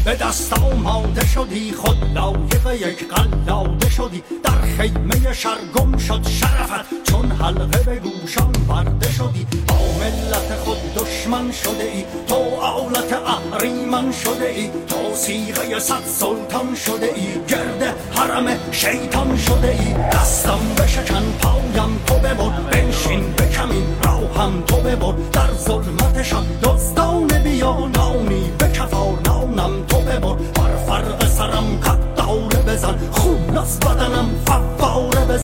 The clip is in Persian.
به دست آماده شدی، خود لایق یک قلاده شدی. در خیمه شر گم شد شرفت، چون حلقه به گوشان برده شدی. با ملت خود دشمن شده ای، تو آلت اهریمن شده ای. تو صیغه صد سلطان شده ای، گرد حرم شیطان شده ای. دستم بشکن پایم تو ببر، بنشین به کمین راهم تو ببر. در ظلمتشان